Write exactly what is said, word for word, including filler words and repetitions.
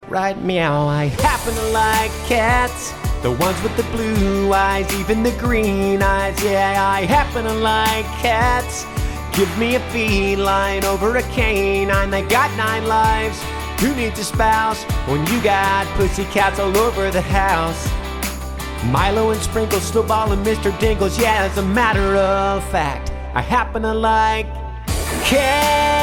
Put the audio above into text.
Right, meow. I happen to like cats, the ones with the blue eyes, even the green eyes. Yeah, I happen to like cats. Give me a feline over a canine. They got nine lives. Who needs a spouse when you got pussycats all over the house? Milo and Sprinkles, Snowball and Mister Dingles. Yeah, as a matter of fact, I happen to like cats.